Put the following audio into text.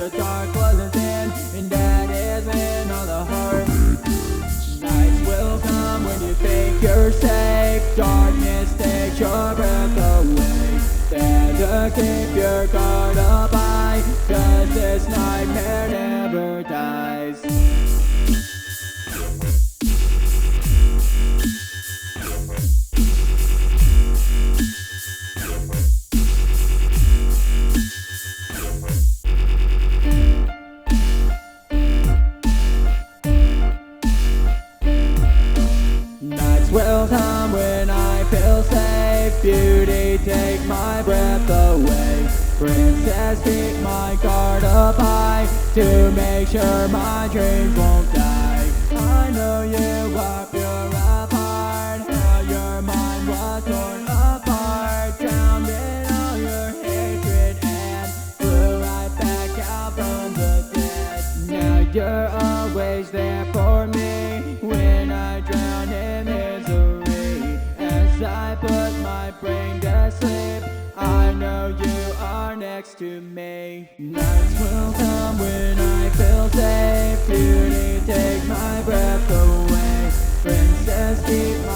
the dark was in, and that is when all the heart. Nights will come when you think you're safe. Darkness takes your breath away. Better keep your guard up high, 'cause this nightmare never dies. Nights will come when I feel safe. Beauty, take my breath away. Princess, keep my guard up high, to make sure my dreams won't die. I know you are pure of heart, how your mind was torn apart, drowned in all your hatred and flew right back out from the dead. Now you're always there for me when I drown in misery. As I put my brain to sleep, I know you are next to me. Nights will come when I feel safe. Beauty, take my breath away. Princess, keep my